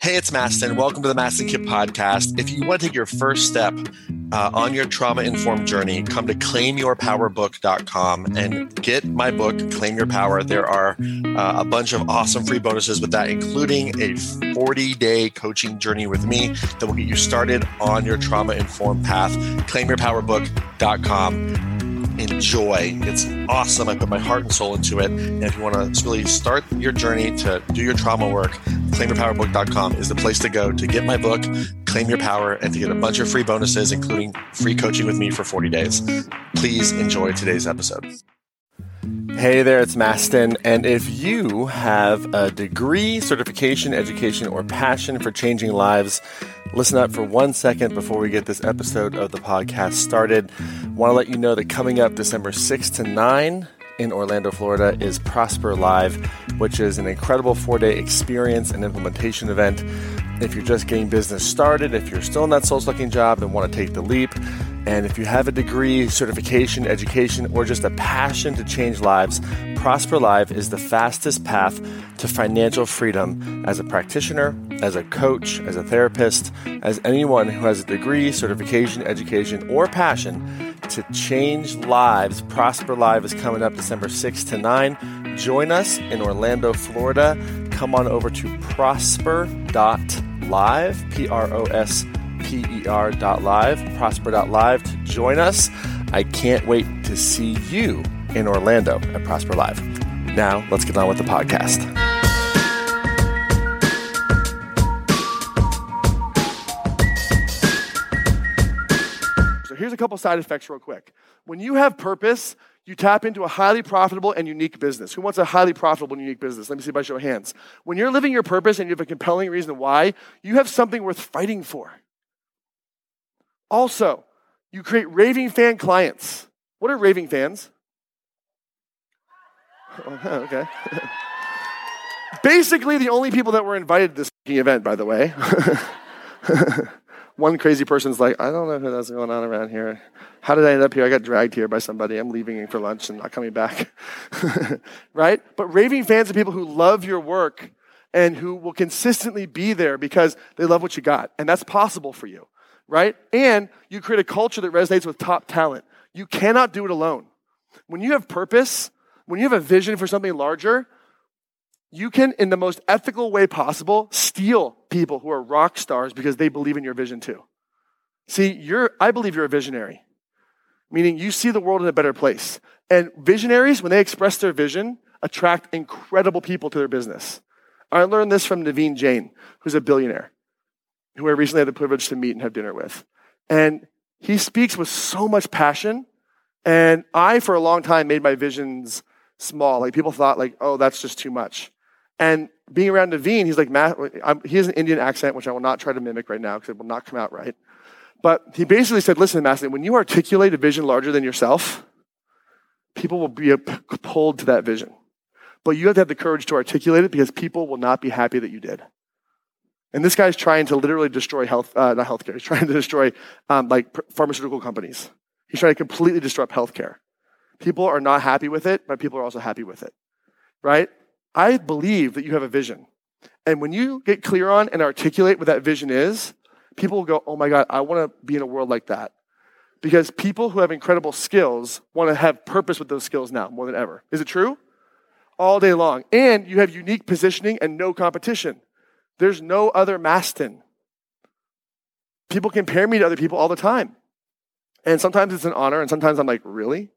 Hey, it's Mastin. Welcome to the Mastin Kipp podcast. If you want to take your first step on your trauma-informed journey, come to claimyourpowerbook.com and get my book, Claim Your Power. There are a bunch of awesome free bonuses with that, including a 40-day coaching journey with me that will get you started on your trauma-informed path. claimyourpowerbook.com. Enjoy. It's awesome. I put my heart and soul into it. And if you want to really start your journey to do your trauma work, claimyourpowerbook.com is the place to go to get my book, Claim Your Power, and to get a bunch of free bonuses, including free coaching with me for 40 days. Please enjoy today's episode. Hey there, it's Mastin. And if you have a degree, certification, education, or passion for changing lives, listen up for 1 second before we get this episode of the podcast started. I want to let you know that coming up December 6 to 9 in Orlando, Florida is Prosper Live, which is an incredible 4-day experience and implementation event. If you're just getting business started, if you're still in that soul-sucking job and want to take the leap, and if you have a degree, certification, education, or just a passion to change lives, Prosper Live is the fastest path to financial freedom as a practitioner, as a coach, as a therapist, as anyone who has a degree, certification, education, or passion to change lives. Prosper Live is coming up December 6th to 9. Join us in Orlando, Florida. Come on over to prosper.live, prosper.live, prosper.live to join us. I can't wait to see you in Orlando at Prosper Live. Now, let's get on with the podcast. So here's a couple side effects real quick. When you have purpose, you tap into a highly profitable and unique business. Who wants a highly profitable and unique business? Let me see by show of hands. When you're living your purpose and you have a compelling reason why, you have something worth fighting for. Also, you create raving fan clients. What are raving fans? Okay. Basically, the only people that were invited to this event, by the way. One crazy person's like, I don't know who that's going on around here. How did I end up here? I got dragged here by somebody. I'm leaving for lunch and not coming back. Right? But raving fans are people who love your work and who will consistently be there because they love what you got. And that's possible for you. Right? And you create a culture that resonates with top talent. You cannot do it alone. When you have purpose, when you have a vision for something larger, you can, in the most ethical way possible, steal people who are rock stars because they believe in your vision too. See, I believe you're a visionary, meaning you see the world in a better place. And visionaries, when they express their vision, attract incredible people to their business. I learned this from Naveen Jain, who's a billionaire, who I recently had the privilege to meet and have dinner with. And he speaks with so much passion. And I, for a long time, made my visions small. Like people thought like, oh, that's just too much. And being around Naveen, he's like, he has an Indian accent, which I will not try to mimic right now because it will not come out right. But he basically said, listen, Mastin, when you articulate a vision larger than yourself, people will be pulled to that vision. But you have to have the courage to articulate it because people will not be happy that you did. And this guy's trying to literally destroy not healthcare. He's trying to destroy pharmaceutical companies. He's trying to completely disrupt healthcare. People are not happy with it, but people are also happy with it, right? I believe that you have a vision. And when you get clear on and articulate what that vision is, people will go, oh my God, I want to be in a world like that. Because people who have incredible skills want to have purpose with those skills now more than ever. Is it true? All day long. And you have unique positioning and no competition. There's no other Mastin. People compare me to other people all the time. And sometimes it's an honor, and sometimes I'm like, really?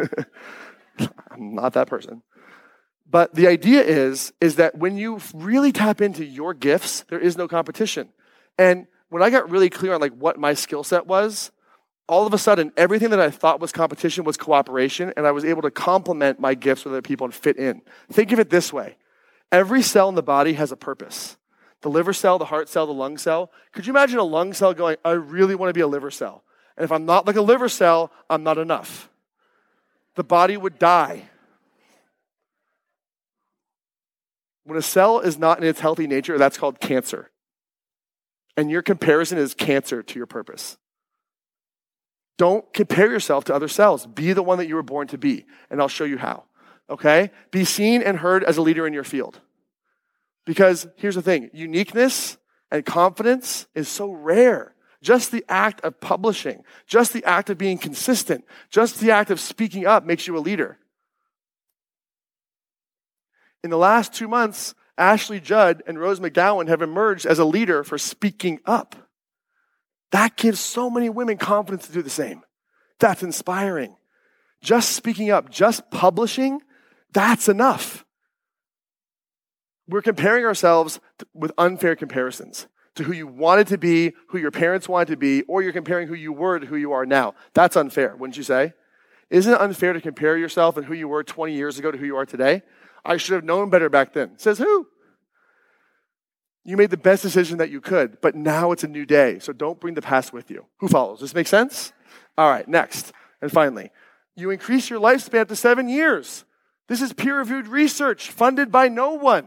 I'm not that person. But the idea is that when you really tap into your gifts, there is no competition. And when I got really clear on like what my skill set was, all of a sudden, everything that I thought was competition was cooperation, and I was able to complement my gifts with other people and fit in. Think of it this way. Every cell in the body has a purpose. The liver cell, the heart cell, the lung cell. Could you imagine a lung cell going, I really want to be a liver cell. And if I'm not like a liver cell, I'm not enough. The body would die. When a cell is not in its healthy nature, that's called cancer. And your comparison is cancer to your purpose. Don't compare yourself to other cells. Be the one that you were born to be, and I'll show you how. Okay? Be seen and heard as a leader in your field. Because here's the thing, uniqueness And confidence is so rare. Just the act of publishing, just the act of being consistent, just the act of speaking up makes you a leader. In the last 2 months, Ashley Judd and Rose McGowan have emerged as a leader for speaking up. That gives so many women confidence to do the same. That's inspiring. Just speaking up, just publishing, that's enough. We're comparing ourselves with unfair comparisons to who you wanted to be, who your parents wanted to be, or you're comparing who you were to who you are now. That's unfair, wouldn't you say? Isn't it unfair to compare yourself and who you were 20 years ago to who you are today? I should have known better back then. Says who? You made the best decision that you could, but now it's a new day, so don't bring the past with you. Who follows? Does this make sense? All right, next. And finally, you increase your lifespan to 7 years. This is peer-reviewed research funded by no one.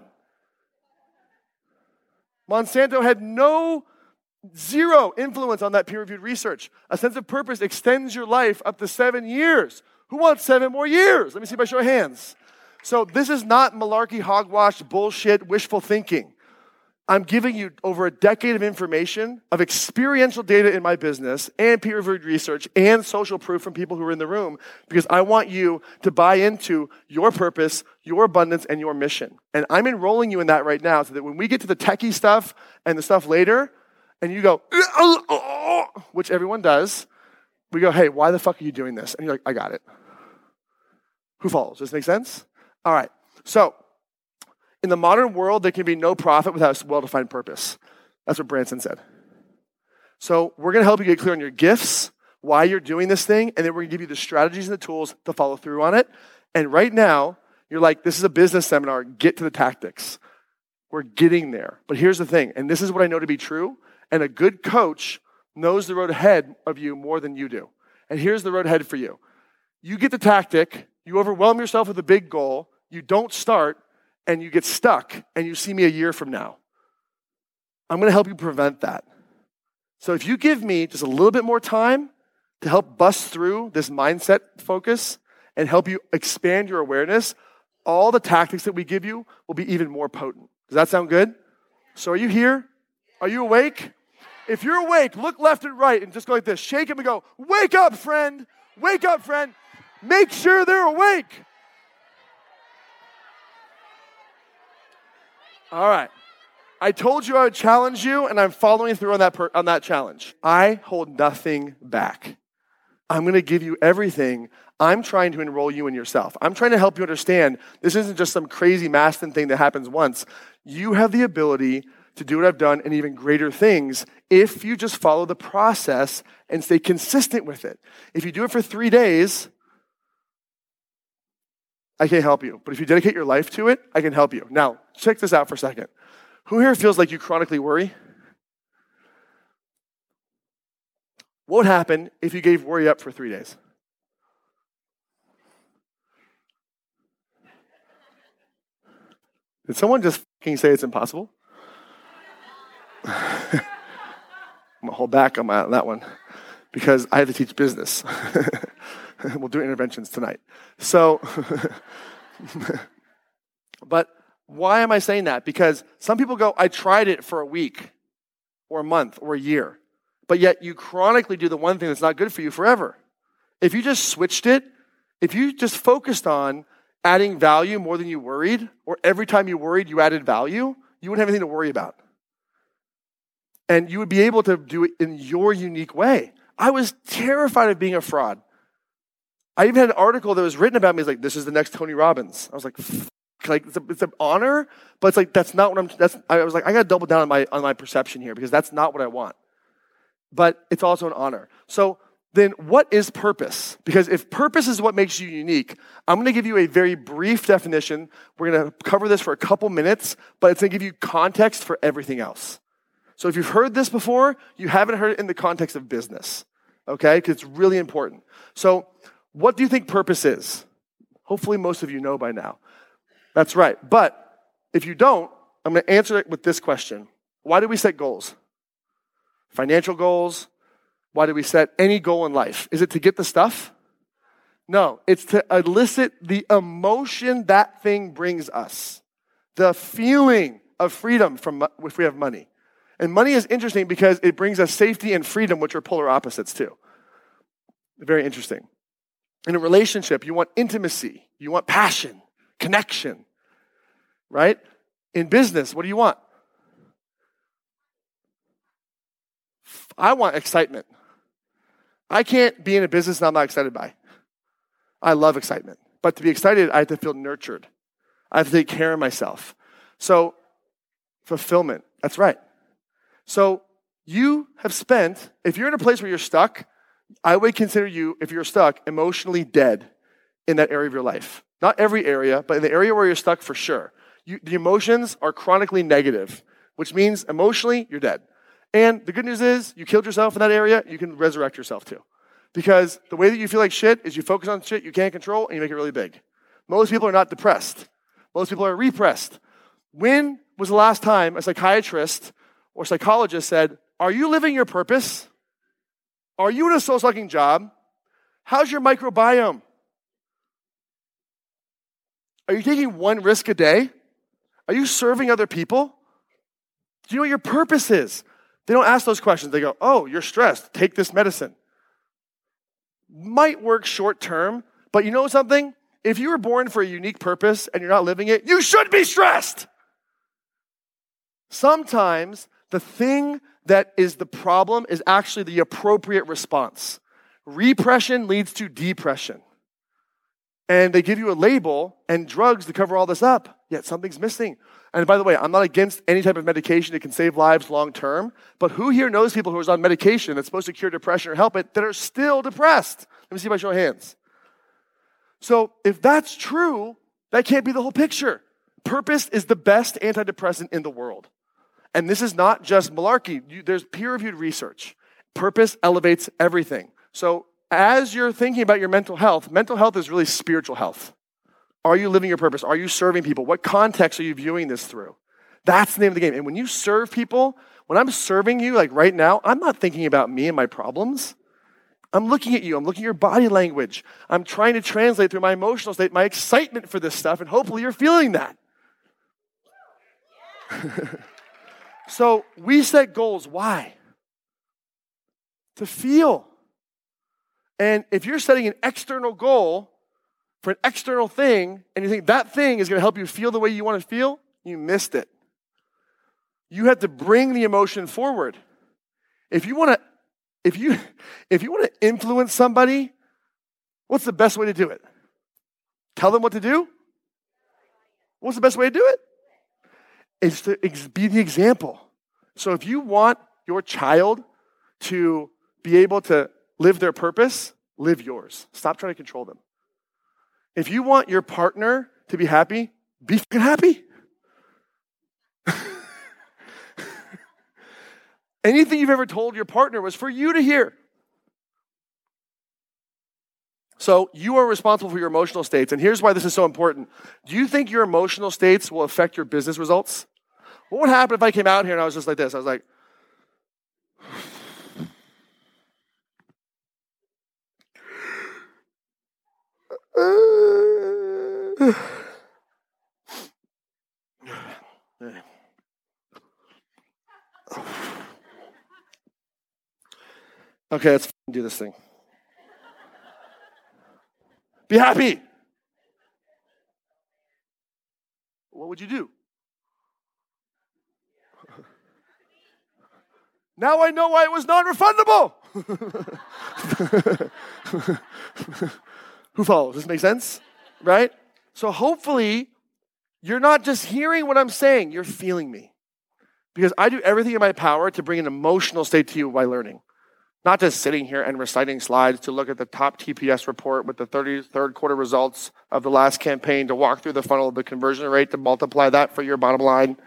Monsanto had zero influence on that peer-reviewed research. A sense of purpose extends your life up to 7 years. Who wants 7 more years? Let me see by show of hands. So this is not malarkey, hogwash, bullshit, wishful thinking. I'm giving you over a decade of information, of experiential data in my business, and peer-reviewed research, and social proof from people who are in the room, because I want you to buy into your purpose, your abundance, and your mission. And I'm enrolling you in that right now, so that when we get to the techie stuff and the stuff later, and you go, which everyone does, we go, hey, why the fuck are you doing this? And you're like, I got it. Who follows? Does this make sense? All right. So, in the modern world, there can be no profit without a well-defined purpose. That's what Branson said. So we're going to help you get clear on your gifts, why you're doing this thing, and then we're going to give you the strategies and the tools to follow through on it. And right now, you're like, this is a business seminar. Get to the tactics. We're getting there. But here's the thing, and this is what I know to be true, and a good coach knows the road ahead of you more than you do. And here's the road ahead for you. You get the tactic, you overwhelm yourself with a big goal, you don't start, and you get stuck, and you see me a year from now. I'm going to help you prevent that. So if you give me just a little bit more time to help bust through this mindset focus and help you expand your awareness, all the tactics that we give you will be even more potent. Does that sound good? So are you here? Are you awake? If you're awake, look left and right and just go like this. Shake them and go, wake up, friend. Wake up, friend. Make sure they're awake. All right. I told you I would challenge you, and I'm following through on that challenge. I hold nothing back. I'm going to give you everything. I'm trying to enroll you in yourself. I'm trying to help you understand this isn't just some crazy Maston thing that happens once. You have the ability to do what I've done and even greater things if you just follow the process and stay consistent with it. If you do it for 3 days, I can't help you. But if you dedicate your life to it, I can help you. Now, check this out for a second. Who here feels like you chronically worry? What would happen if you gave worry up for 3 days? Did someone just fucking say it's impossible? I'm going to hold back on that one because I have to teach business. We'll do interventions tonight. So, but why am I saying that? Because some people go, I tried it for a week or a month or a year, but yet you chronically do the one thing that's not good for you forever. If you just switched it, if you just focused on adding value more than you worried, or every time you worried you added value, you wouldn't have anything to worry about. And you would be able to do it in your unique way. I was terrified of being a fraud. I even had an article that was written about me. It's like, this is the next Tony Robbins. I was like, it's an honor, but it's like, that's not what I was like, I got to double down on my perception here because that's not what I want. But it's also an honor. So then what is purpose? Because if purpose is what makes you unique, I'm going to give you a very brief definition. We're going to cover this for a couple minutes, but it's going to give you context for everything else. So if you've heard this before, you haven't heard it in the context of business, okay? Because it's really important. So what do you think purpose is? Hopefully most of you know by now. That's right. But if you don't, I'm going to answer it with this question. Why do we set goals? Financial goals? Why do we set any goal in life? Is it to get the stuff? No, it's to elicit the emotion that thing brings us. The feeling of freedom from if we have money. And money is interesting because it brings us safety and freedom, which are polar opposites too. Very interesting. In a relationship, you want intimacy. You want passion, connection, right? In business, what do you want? I want excitement. I can't be in a business that I'm not excited by. I love excitement. But to be excited, I have to feel nurtured. I have to take care of myself. So, fulfillment. That's right. So, you have spent, if you're in a place where you're stuck, I would consider you, if you're stuck, emotionally dead in that area of your life. Not every area, but in the area where you're stuck for sure. The emotions are chronically negative, which means emotionally, you're dead. And the good news is, you killed yourself in that area, you can resurrect yourself too. Because the way that you feel like shit is you focus on shit you can't control and you make it really big. Most people are not depressed. Most people are repressed. When was the last time a psychiatrist or psychologist said, are you living your purpose? Are you in a soul-sucking job? How's your microbiome? Are you taking one risk a day? Are you serving other people? Do you know what your purpose is? They don't ask those questions. They go, oh, you're stressed. Take this medicine. Might work short term, but you know something? If you were born for a unique purpose and you're not living it, you should be stressed. Sometimes the thing that is the problem is actually the appropriate response. Repression leads to depression. And they give you a label and drugs to cover all this up, yet something's missing. And by the way, I'm not against any type of medication that can save lives long term, but who here knows people who are on medication that's supposed to cure depression or help it that are still depressed? Let me see by show of hands. So if that's true, that can't be the whole picture. Purpose is the best antidepressant in the world. And this is not just malarkey. There's peer-reviewed research. Purpose elevates everything. So as you're thinking about your mental health is really spiritual health. Are you living your purpose? Are you serving people? What context are you viewing this through? That's the name of the game. And when you serve people, when I'm serving you, like right now, I'm not thinking about me and my problems. I'm looking at you. I'm looking at your body language. I'm trying to translate through my emotional state, my excitement for this stuff, and hopefully you're feeling that. So we set goals. Why? To feel. And if you're setting an external goal for an external thing, and you think that thing is going to help you feel the way you want to feel, you missed it. You have to bring the emotion forward. If you want to influence somebody, what's the best way to do it? Tell them what to do? What's the best way to do it? It's to be the example. So if you want your child to be able to live their purpose, live yours. Stop trying to control them. If you want your partner to be happy, be fucking happy. Anything you've ever told your partner was for you to hear. So you are responsible for your emotional states. And here's why this is so important. Do you think your emotional states will affect your business results? What would happen if I came out here and I was just like this? I was like, okay, let's do this thing. Be happy. What would you do? Now I know why it was non-refundable. Who follows? Does this make sense? Right? So hopefully, you're not just hearing what I'm saying, you're feeling me. Because I do everything in my power to bring an emotional state to you by learning. Not just sitting here and reciting slides to look at the top TPS report with the 33rd quarter results of the last campaign, to walk through the funnel of the conversion rate, to multiply that for your bottom line.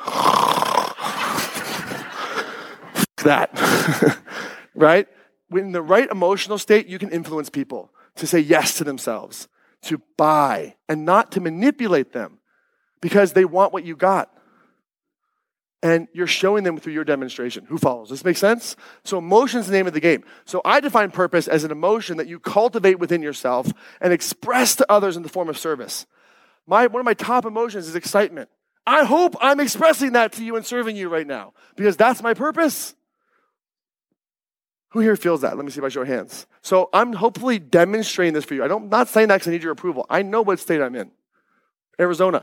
That. Right? In the right emotional state, you can influence people to say yes to themselves, to buy, and not to manipulate them because they want what you got. And you're showing them through your demonstration. Who follows? Does this make sense? So emotion's the name of the game. So I define purpose as an emotion that you cultivate within yourself and express to others in the form of service. One of my top emotions is excitement. I hope I'm expressing that to you and serving you right now because that's my purpose. Who here feels that? Let me see by show of hands. So I'm hopefully demonstrating this for you. I'm not saying that because I need your approval. I know what state I'm in. Arizona.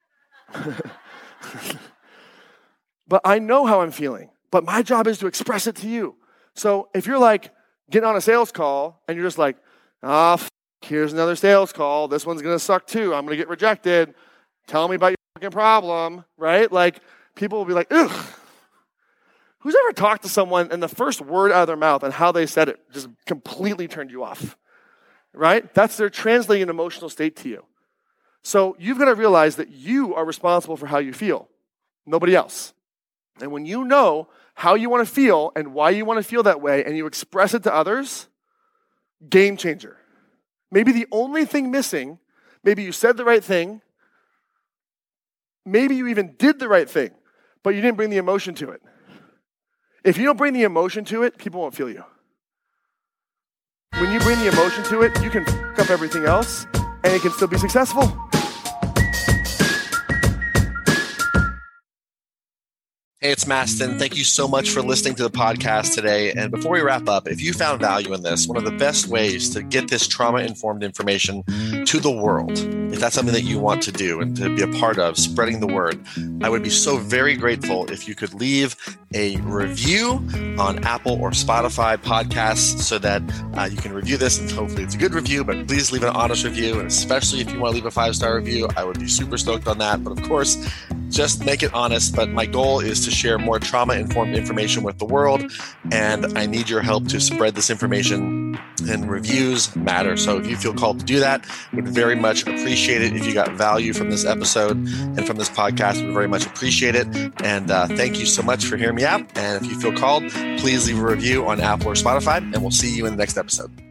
But I know how I'm feeling. But my job is to express it to you. So if you're like getting on a sales call and you're just like, here's another sales call. This one's going to suck too. I'm going to get rejected. Tell me about your fucking problem, right? Like people will be like, ugh. Who's ever talked to someone and the first word out of their mouth and how they said it just completely turned you off, right? That's their translating an emotional state to you. So you've got to realize that you are responsible for how you feel, nobody else. And when you know how you want to feel and why you want to feel that way and you express it to others, game changer. Maybe the only thing missing, maybe you said the right thing, maybe you even did the right thing, but you didn't bring the emotion to it. If you don't bring the emotion to it, people won't feel you. When you bring the emotion to it, you can fuck up everything else, and it can still be successful. Hey, it's Mastin. Thank you so much for listening to the podcast today. And before we wrap up, if you found value in this, one of the best ways to get this trauma-informed information to the world, if that's something that you want to do and to be a part of, spreading the word, I would be so very grateful if you could leave a review on Apple or Spotify podcasts so that you can review this, and hopefully it's a good review, but please leave an honest review. And especially if you want to leave a 5-star review, I would be super stoked on that. But of course, just make it honest. But my goal is to share more trauma-informed information with the world, and I need your help to spread this information, and reviews matter. So if you feel called to do that, would very much appreciate it. If you got value from this episode and from this podcast, would very much appreciate it. And thank you so much for hearing me out. And if you feel called, please leave a review on Apple or Spotify, and we'll see you in the next episode.